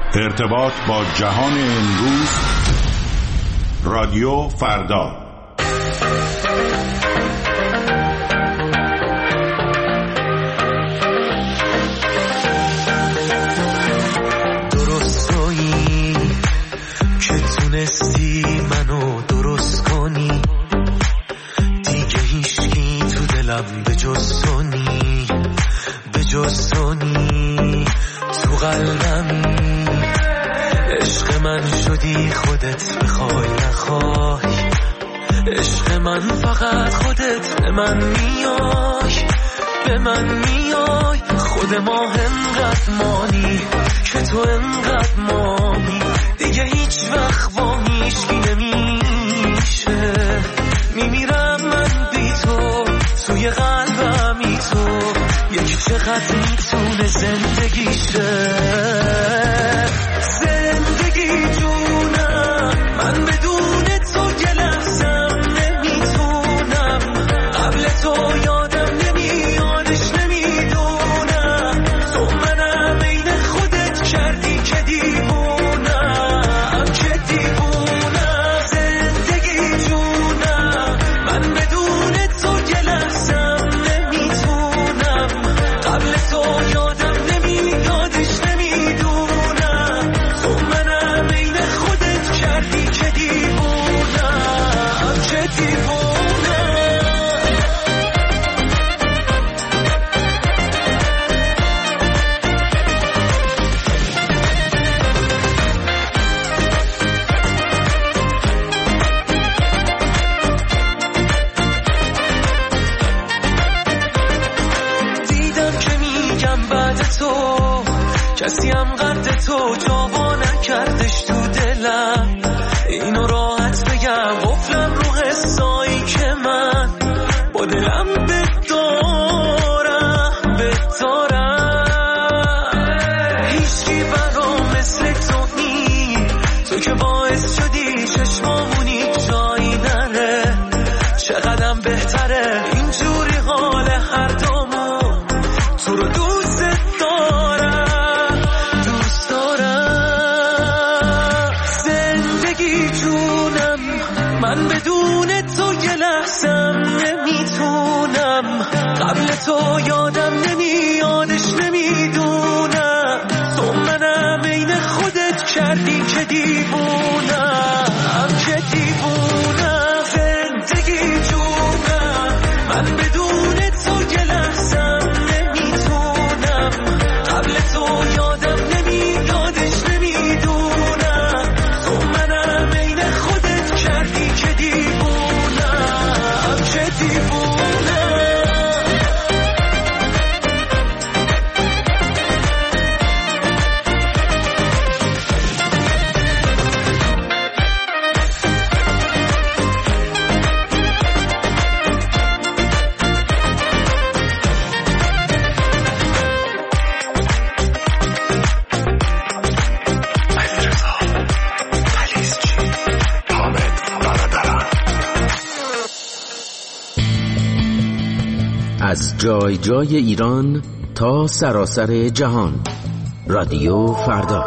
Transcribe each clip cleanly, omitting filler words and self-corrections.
ارتباط با جهان امروز، رادیو فردا. درستایی که تونستی منو درست کنی، دیگه هیچکی تو دلم به جز تو نی، به جز تو نی. تو قلبم عشق من شدی، خودت بخوای نخوای. عشق من فقط خودت به من میای، به من میای. خود ما انقدر مانی که تو انقدر مانی، دیگه هیچ وقت با هیچکی نمیشه. میمیرم من بی تو، توی قلبمی تو. یکی چقدر میتونه زندگی شه، زندگی جونم. من بدون تو یه لحظم نمیتونم، قبل تو یادم نمیادش نمیدونم. تو منم عین خودت کردی که دیوونم، که دیوونم. زندگی جونم. من بدون تو یه لحظم نمیتونم، قبل تو یادم نمیادش نمیدونم. تو منم عین خودت کردی که دیوونم، که دیوونم. دیدم که میگم بعد تو کسی هم قد تو جاوا نکردش تو دلم. اینو راحت بگم قفلم رو حسایی که من با دلم بدارم، بدارم. هیچکی برام مثل تو نی، تو که باعث شدی چشمامونی جایی نره. چقدرم بهتره اینجوری حال هر دومون. تو رو دوست دارم، دوست دارم. زندگی جونم. من بدون تو یه لحظم نمیتونم، قبل تو یادم نمیادش نمیدونم. تو منم عین خودت کردی که دیوونم، که دیوونم. زندگی جونم. من بدون تو یه لحظم نمیتونم، قبل تو یادم نمیادش نمیدونم. تو منم عین خودت کردی که دیوونم، که دیوونم. از جای جای ایران تا سراسر جهان، رادیو فردا.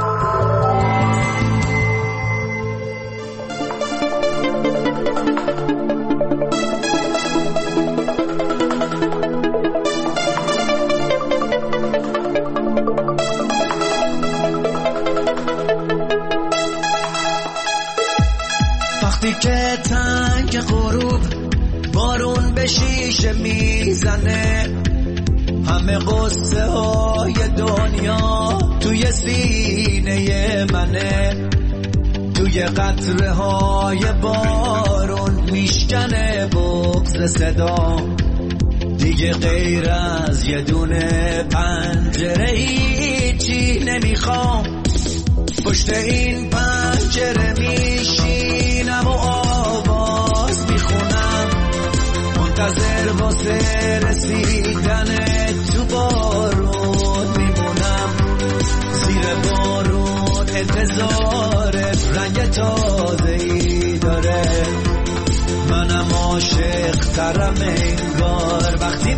وقتی که تنگ غروب بارون به شیشه میزنه، همه قصه های دنیا توی سینه منه. توی قطره های بارون میشکنه بغض صدا. دیگه غیر از یه دونه پنجره هیچی نمیخوام. پشت این پنجره میشینم و آواز میخونم، منتظر واسه رسیدن تو بارون میمونم. زیر بارون انتظار رنگ تازه‌ای داره. منم عاشق ترم انگار وقتی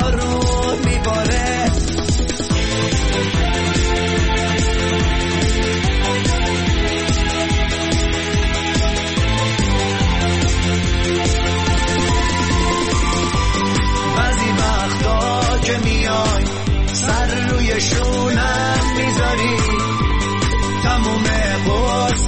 بارون میباره.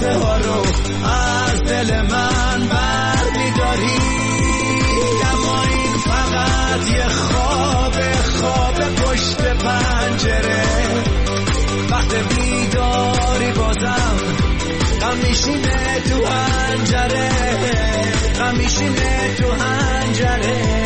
قصه ها رو از دل من برمیداری، اما این فقط یه خواب پشت پنجره. وقت بیداری بازم غم میشینه تو حنجره، غم میشینه تو حنجره.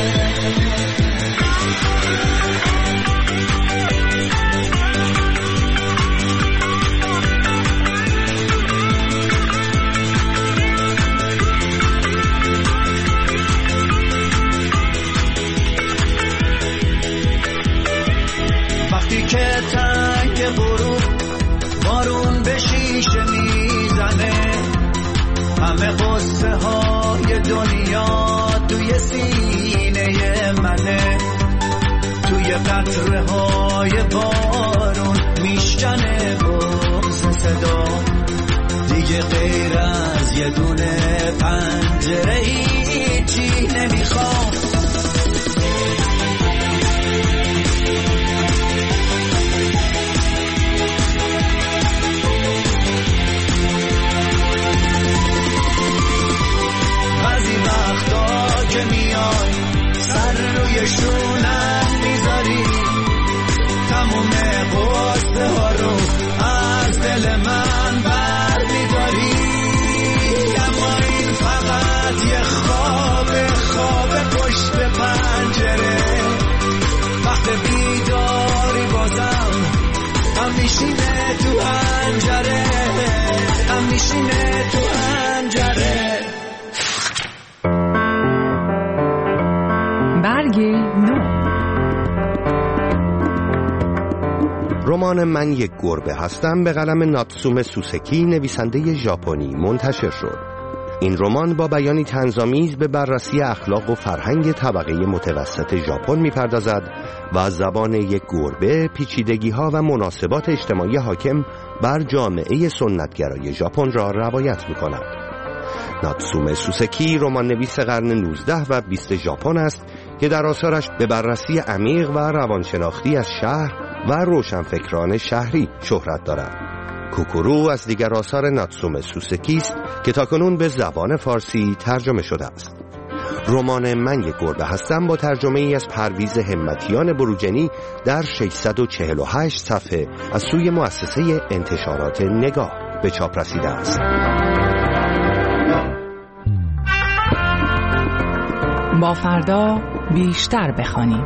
وقتی که تنگ غروب بارون به شیشه میزنه، همه قصه های دنیا توی سینه منه، توی قطره های بارون میشکنه بغض صدا، دیگه غیر از یه دونه پنجره هیچی نمیخوام. که میای سر روی شونم میذاری، تموم قصه ها رو از دل من بر میداری، اما این فقط یه خواب پشت پنجره. وقت بیداری بازم هم میشینه تو حنجره، هم میشینه تو حنجره. رمان من یک گربه هستم به قلم ناتسومه سوسکی، نویسنده ژاپنی، منتشر شد. این رمان با بیانی طنزآمیز به بررسی اخلاق و فرهنگ طبقه متوسط ژاپن می‌پردازد و از زبان یک گربه پیچیدگی‌ها و مناسبات اجتماعی حاکم بر جامعه سنتگرای ژاپن را روایت می‌کند. ناتسومه سوسکی رمان‌نویس قرن 19 و 20 ژاپن است که در آثارش به بررسی عمیق و روانشناختی از شهر و روشنفکران شهری شهرت دارد. کوکورو از دیگر آثار ناتسومه سوسکی است که تاکنون به زبان فارسی ترجمه شده است. رمان من یک گربه هستم با ترجمه ای از پرویز همتیان بروجنی در 648 صفحه از سوی مؤسسه انتشارات نگاه به چاپ رسیده است. با فردا بیشتر بخوانیم.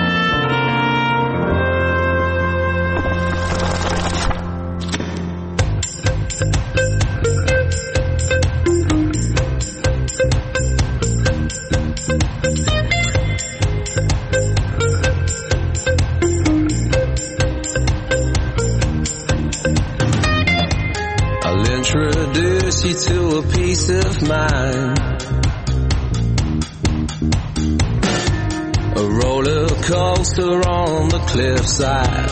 I'll introduce you to a peace of mind, a roller coaster on the cliffside.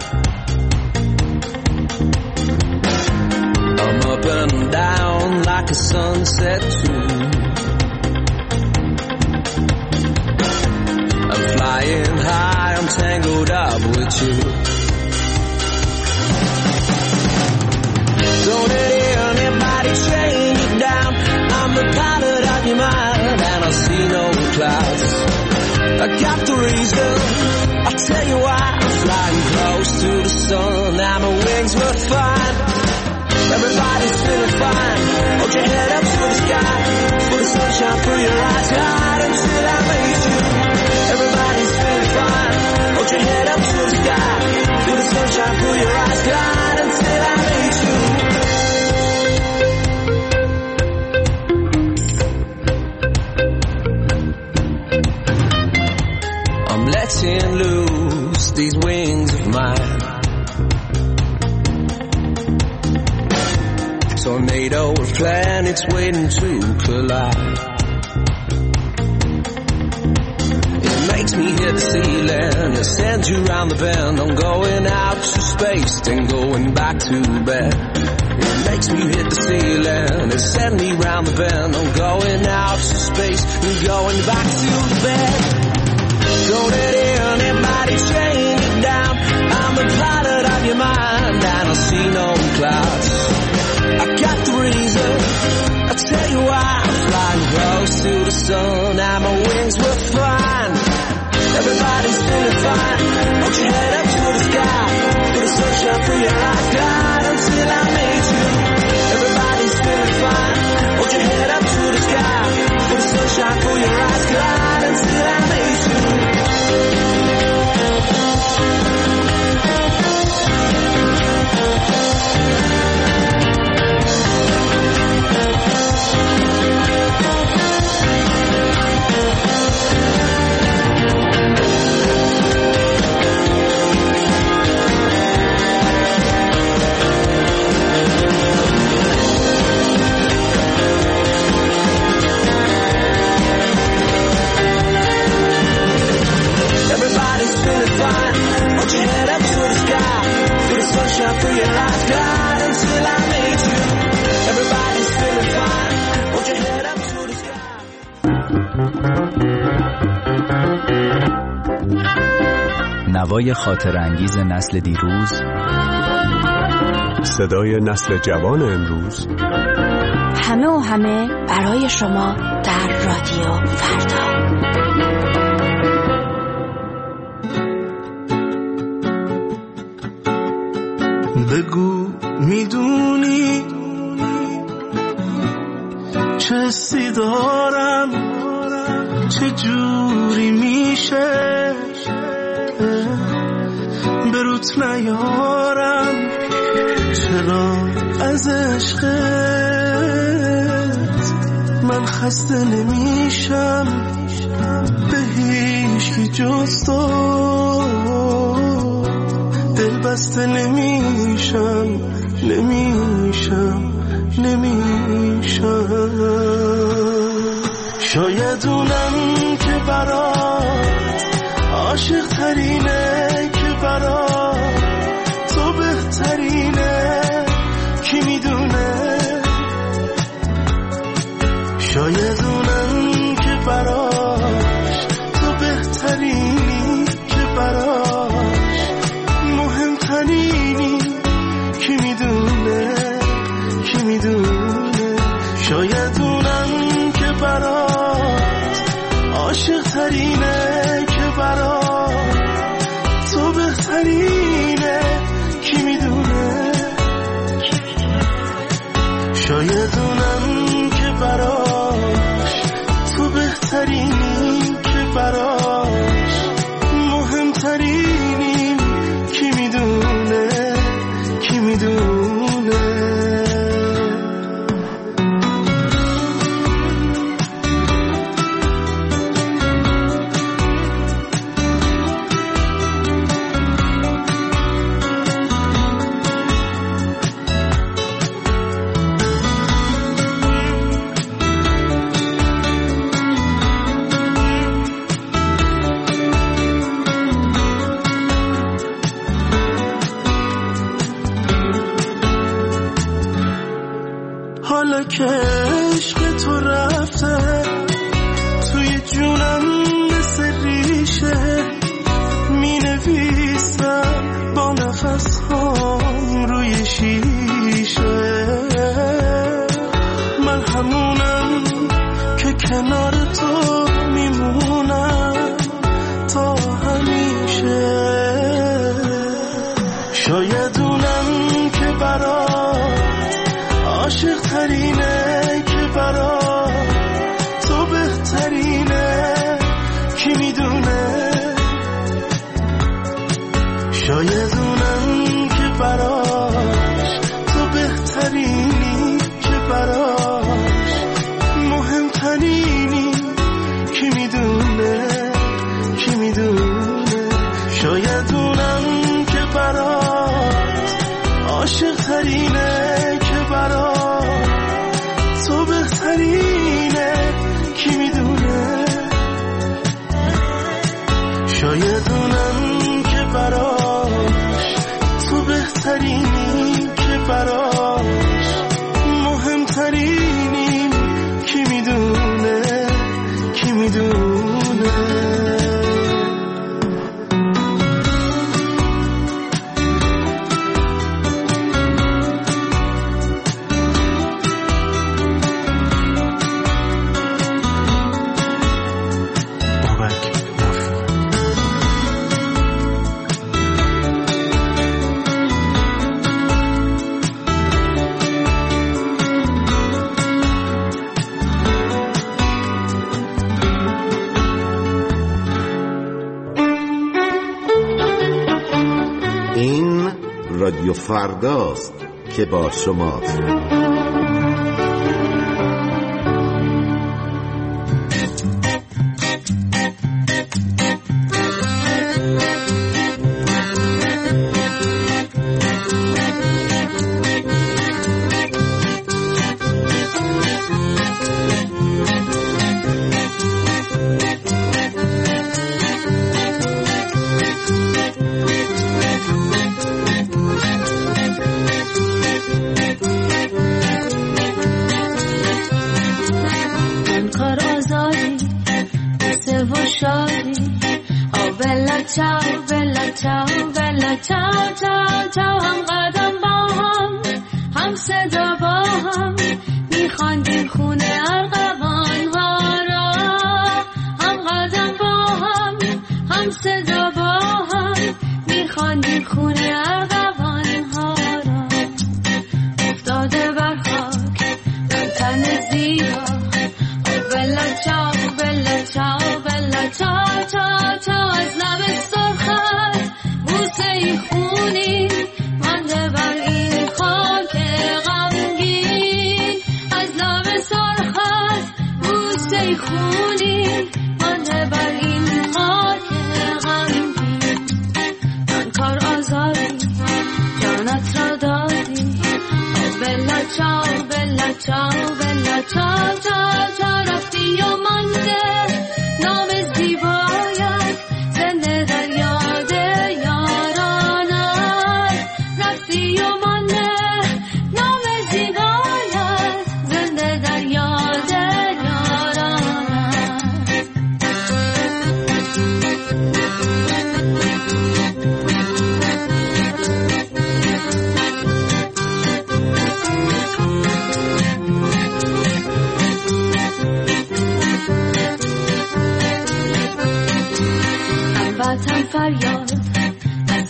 I'm up and down like a sunset tune. I'm flying high, I'm tangled up with you. Don't let anybody chain you down. I'm the pilot of your mind, and I see no clouds. I got the reason, I'll tell you why. I'm flying close to the sun and my wings will fine. Everybody's feeling fine. Hold your head up to the sky, for the sunshine through your eyes. Glide until I meet you. Everybody's feeling fine. Hold your head up to the sky, feel the sunshine through your eyes. Glide until I meet you. I'm letting loose these wings of mine. Tornado of planets waiting to collide. It makes me hit the ceiling, it sends you round the bend. I'm going out to space, then going back to bed. It makes me hit the ceiling, it sends me round the bend. I'm going out to space, and going back to bed. Don't let anybody chain you down. I'm the pilot of your mind, and I see no clouds. I got هوای خاطر انگیز نسل دیروز، صدای نسل جوان امروز، همه و همه برای شما در رادیو فردا. بگو میدونی چه حسی دارم، چه جوری میشه بروت نیارم، چرا از عشقت من خسته نمیشم، به هیچکی جز تو دل بسته نمیشم. شاید اونم که برات عاشق ترینه، که برات تو بهترینه، کی میدونه. شاید اونم که براش تو بهترینی، که براش مهمترینی، کی میدونه. شاید اونم که برات عاشق ترینه، که برات تو بهترینه، کی میدونه. شاید اونم که براش تو بهترینی، که براش مهمترینی، کی میدونه. حالا که عشق تو رفته توی جونم مثل ریشه، می نویسم با نفس هام روی شیشه. من همونم که کنار تو میمونم تا همیشه. شاید اونم که برات عاشق ترینه، که برات تو بهترینه، کی میدونه. شاید اونم که براش تو بهترینی، که براش مهمترینی، کی میدونه. شاید اونم که برات عاشق ترینه، که برات تو بهترینه، کی میدونه. شاید اونم که براش تو بهترینی، که براش مهمترینی، کی میدونه. این رادیو فرداست که با شماست.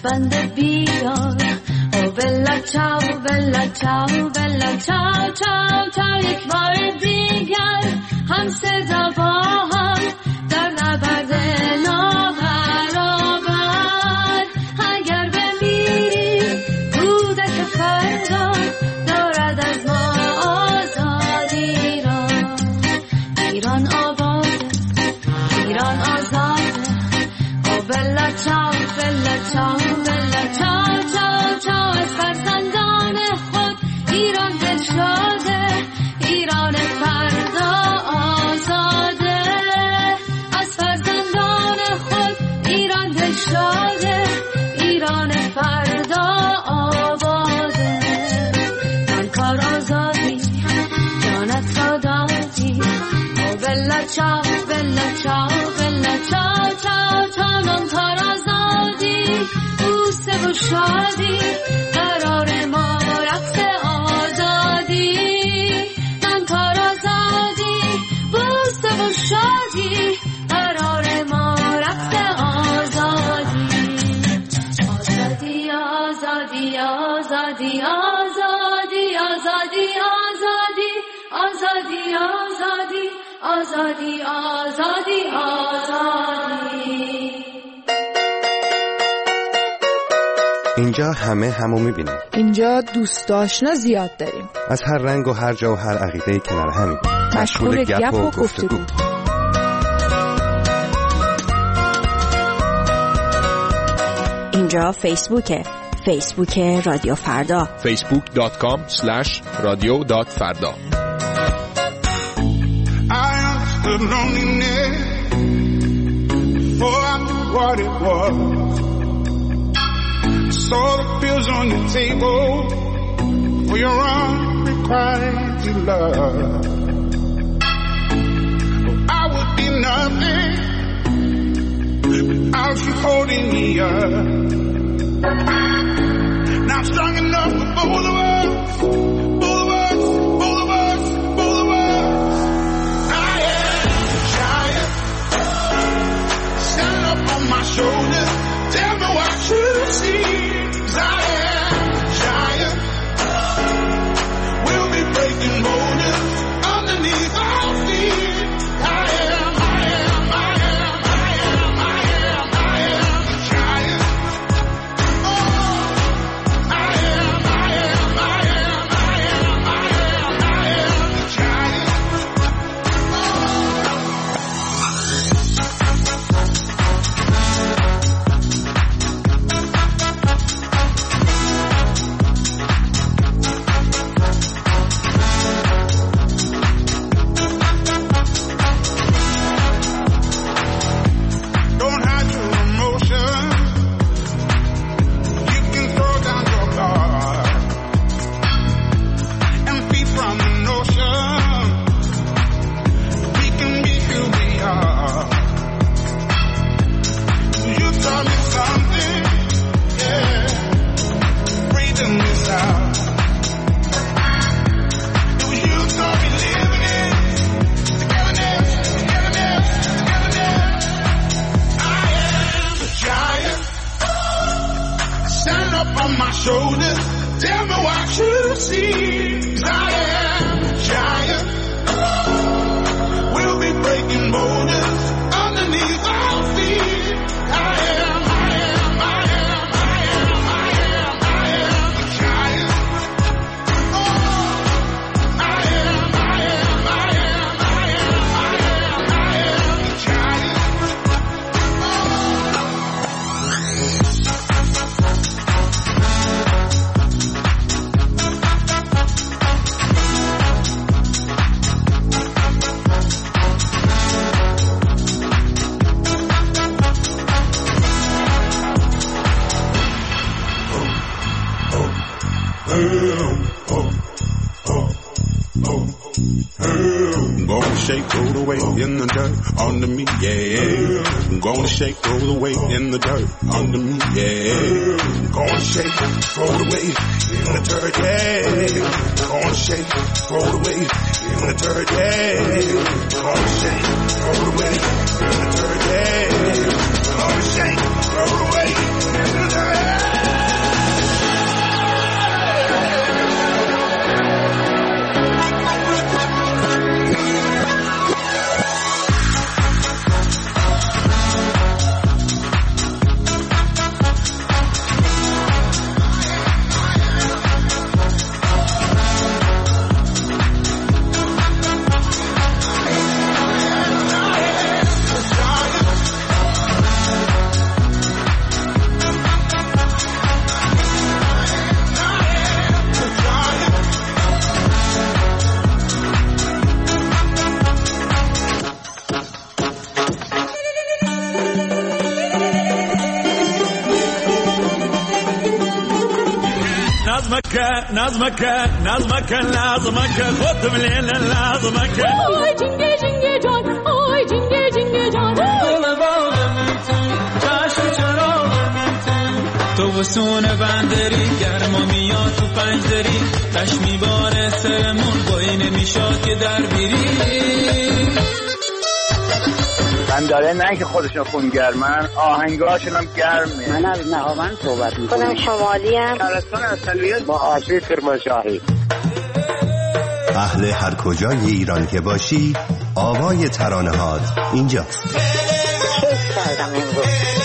بند بیار او بلا چاو بلا چاو بلا چاو چاو چاو یک بار دیگر هم صدا با هم در نبرد نابرابر اگر بمیریم کودک فردا دارد از ما آزادی را ایران آباده ایران آزاده او بلا چاو بلا چاو بلا چاو چاو چاو از فرزندان خود ایران دلشاده ایران فردا آزاده از فرزندان خود ایران دلشاده ایران فردا آباده من کار آزادی جانت را دادی او بلا چاو بلا چاو بلا چاو چاو چاو من کار آزادی بوسه و شادی قرار ما رقص آزادی من کار آزادی بوسه و شادی قرار ما رقص آزادی آزادی آزادی آزادی آزادی آزادی آزادی آزادی آزادی آزادی آزادی آزادی. اینجا همه همو میبینیم. اینجا دوست آشنا زیاد داریم. از هر رنگ و هر جا و هر عقیده کنار همیم. مشغول گپ و گفتگو. اینجا فیسبوکه. فیسبوک رادیو فردا. facebook.com/radio.farda. I understood loneliness before I knew what it was. Saw the pills on your table for your unrequited love. I would be nothing without you holding me up. Now I'm strong enough for both of us, both of us, both of us, both of us. I am a giant, stand up on my shoulders, tell me what you see. I am a giant, we'll be breaking borders underneath our feet. I am a giant. Oh, I am a giant. Don't hide your emotion. You can throw down your guard and be from the notion. We can be who we are. You taught me something, yeah. Breathing this out. It was you taught me living it. Togetherness, togetherness, togetherness. I am a giant. Stand up on my shoulders. Tell me what you see. I am a giant. We'll be breaking borders underneath our feet. I am a giant. Oh, I am a giant. I'm gonna shake, throw the weight in the dirt under me, yeah. I'm gonna shake, throw the weight in the dirt under me, yeah. I'm gonna shake, throw the weight in the dirt, yeah. I'm gonna shake, throw the weight in the dirt, yeah. I'm gonna shake, throw the weight in the dirt, yeah. I'm gonna shake, throw the weight in the dirt. نظمك خودم لیل نظمک آی جنگه جنگه جان آی جنگه جنگه جان دل باغم چشم چراغم تو وسونه بندری گرما میاد تو پنجدری تش میباره سرمون بایی نمیشاد که در بیری من داره نه که خودشون خونگرمن آهنگاشون هم گرمه. من از نهاوند صحبت میکنم. خودم شمالی ام. شهرستان اصلیت با آشی کرمانشاهی. اهل هر کجای ایران که باشی آوای ترانه‌هات اینجاست. کردم امروز